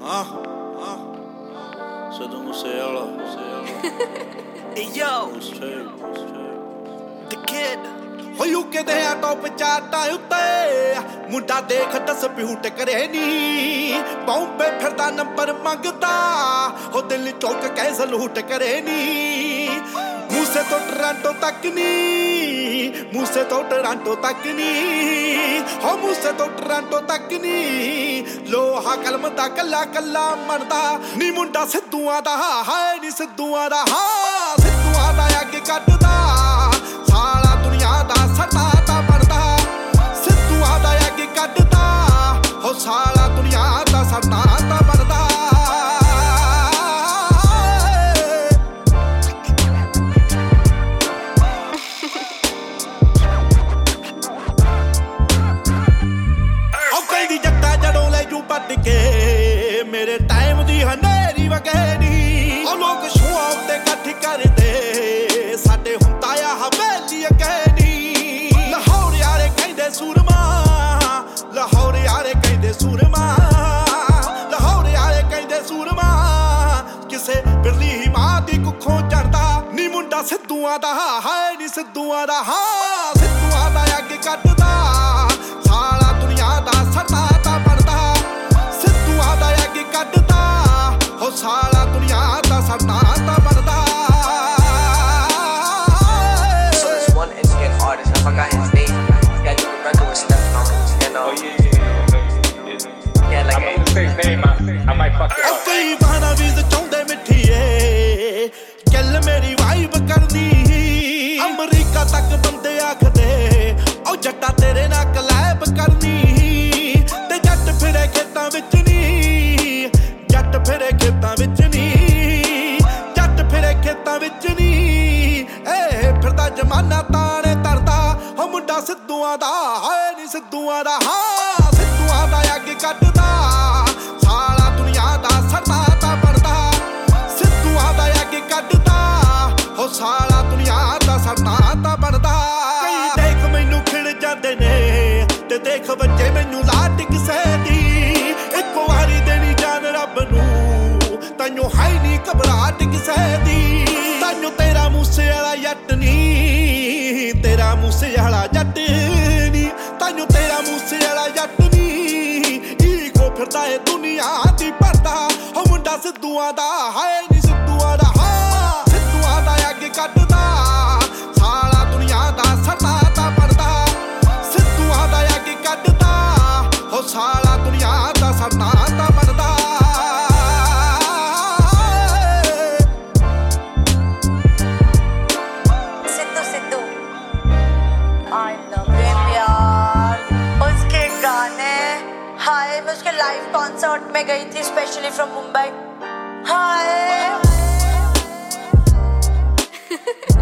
Sido Musiala. Yo, the kid. ਹੋ UK ਦੇ ਆ ਟੌਪ ਚਾਰਟਾਂ ਉੱਤੇ ਮੁੰਡਾ ਦੇਖ ਡਿਸਪਿਊਟ ਕਰੇ ਨੀ ਬੰਬੇ ਫਿਰਦਾ ਨੰਬਰ ਮੰਗਦਾ ਹੋ ਦਿਲ ਚੌਕ ਕਹਿ ਸਲੂਟ ਕਰੇ ਨੀ ਮੂਸੇ ਤੋਂ ਟੋਰਾਂਟੋ ਤੱਕ ਨੀ ਮੂਸੇ ਤੋਂ ਟੋਰਾਂਟੋ ਤੱਕ ਨੀ ਹੋ ਮੂਸੇ ਤੋਂ ਟੋਰਾਂਟੋ ਤੱਕ ਨੀ ਲੋਹਾ ਕਲਮ ਦਾ ਕੱਲਾ ਕੱਲਾ ਮੰਨਦਾ ਨੀ ਮੁੰਡਾ ਸਿੱਧੂਆਂ ਦਾ ਹਾਏ ਨੀ ਸਿੱਧੂਆਂ ਦਾ ਹਾਂ ਸਿੱਧੂਆਂ ਦਾ ਅੱਗੇ ਕੱਢਦਾ ਸਾਲਾ ਦੁਨੀਆ ਦਾ ਸੱਟਾ ਤਾਂ ਬਣਦਾ ਸਿੱਧੂਆਂ ਦਾ ਅੱਗੇ ਕੱਢਦਾ ਹੋ ਸਾਲਾ ਦੁਨੀਆ ਦਾ ਸੱਟਾ ਤਾਂ ਬਣਦਾ ਪੱਟ ਕੇ ਮੇਰੇ ਟਾਈਮ ਦੀ ਹਨੇਰੀ ਵਗੇ ਨੀ ਉਹ ਲੋਕ ਸ਼ੋਆਂ ਉੱਤੇ ਇਕੱਠ ਕਰਦੇ ਸਾਡੇ ਹੁੰਦਾ ਆ ਹਵੇਲੀ ਅਗੇ ਨੀ ਲਾਹੌਰ ਯਾਰੇ ਕਹਿੰਦੇ ਸੂਰਮਾ ਲਾਹੌਰ ਯਾਰੇ ਕਹਿੰਦੇ ਸੂਰਮਾ ਲਾਹੌਰ ਯਾਰੇ ਕਹਿੰਦੇ ਸੂਰਮਾ ਕਿਸੇ ਬਿਰਲੀ ਹੀ ਮਾਂ ਦੀ ਕੁੱਖੋਂ ਚੜਦਾ ਨੀ ਮੁੰਡਾ ਸਿੱਧੂਆਂ ਦਾ ਹਾਏ ਨੀ ਸਿੱਧੂਆਂ ਦਾ ਹਾਂ ਸਿੱਧੂਆਂ ਦਾ ਅੱਗੇ ਕੱਢਦਾ ਸਾਲਾ ਦੁਨੀਆ ਦਾ ਸੱਟਾ ਤਾਂ ਬਣਦਾ ਦਾ ਅੱਗੇ ਕੱਢਦਾ ਹੋ ਸਾਲਾ ਦੁਨੀਆ ਦਾ ਸੱਟਾ ਤਾਂ ਬਣਦਾ So this one Indian artist, I forgot his name. This guy did a record with Steph and yeah, like I'm gonna say his name. I might fuck it up. ਕਈ ਬਹਾਨਾ ਵੀ ਚਾਹੁੰਦੇ ਮਿੱਠੀਏ ਗੱਲ ਮੇਰੀ ਵਾਈਬ ਕਰਨੀ ਅਮਰੀਕਾ ਤੱਕ ਬੰਦੇ ਆਖਦੇ ਉਹ ਜੱਟਾ ਤੇਰੇ ਨਾਲ ਕਲੈਬ ਕਰਨੀ ਤੇ ਜੱਟ ਫਿਰੇ ਖੇਤਾਂ ਵਿੱਚ ਜੱਟ ਫਿਰੇ ਖੇਤਾਂ ਵਿੱਚ ਨੀ ਜੱਟ ਫਿਰੇ ਖੇਤਾਂ ਵਿੱਚ ਨੀ ਏ ਫਿਰਦਾ ਜਮਾਨਾ ਤਾਣੇ ਤਰਦਾ ਹੋ ਮੁੰਡਾ ਸਿੱਧੂਆਂ ਦਾ ਹਾਏ ਨੀ ਸਿੱਧੂਆਂ ਦਾ ਹਾਂ ਸਿੱਧੂਆਂ ਦਾ ਅੱਗੇ ਕੱਢਦਾ ਸਾਲਾ ਦੁਨੀਆ ਦਾ ਸੱਟਾ ਤਾਂ ਬਣਦਾ ਸਿੱਧੂਆਂ ਦਾ ਅੱਗੇ ਕੱਢਦਾ ਹੋ ਸਾਲਾ ਦੁਨੀਆ ਦਾ ਸੱਟਾ ਤਾਂ ਬਣਦਾ ਕਈ ਦੇਖ ਮੈਨੂੰ ਖਿੜ ਜਾਂਦੇ ਨੇ ਤੇ ਦੇਖ ਬੱਚੇ ਮੈਨੂੰ ਲਾਟ ਕਿਸੇ ਦੀ ਇੱਕੋ ਵਾਰੀ ਦੇਣੀ ਜਾਨ ਰੱਬ ਨੂੰ ਤੈਨੂੰ ਹੈ ਨੀ ਘਬਰਾਹਟ ਕਿਸੇ ਦੀ ਤੈਨੂੰ ਤੇਰਾ ਮੂਸੇ ਵਾਲਾ ਜੱਟ ਨੀ ਤੇਰਾ ਮੂਸੇ ਵਾਲਾ ਜੱਟ ਨੀ ਤੈਨੂੰ ਤੇਰਾ ਮੂਸੇ ਵਾਲਾ ਜੱਟ ਨੀ ਈਗੋ ਫਿਰਦਾ ਏ ਦੁਨੀਆ ਦੀ ਭਰਦਾ ਹੋ ਮੁੰਡਾ ਸਿੱਧੂਆਂ ਦਾ ਹਾਏ ਨੀ ਸਿੱਧੂਆਂ ਦਾ ਹਾਂ ਸਿੱਧੂਆਂ ਦਾ ਅੱਗੇ ਕੱਢਦਾ ਸਾਲਾ ਦੁਨੀਆ ਦਾ ਸੱਟਾ ਤਾਂ ਬਣਦਾ ਸਿੱਧੂਆਂ ਦਾ ਅੱਗੇ ਕੱਢਦਾ ਹੋ ਸਾਲਾ ਦੁਨੀਆ ਦਾ ਸੱਟਾ ਤਾਂ ਬਣਦਾ हाय मैं उसके लाइव कॉन्सर्ट में गई थी स्पेशली फ्रॉम मुंबई हाय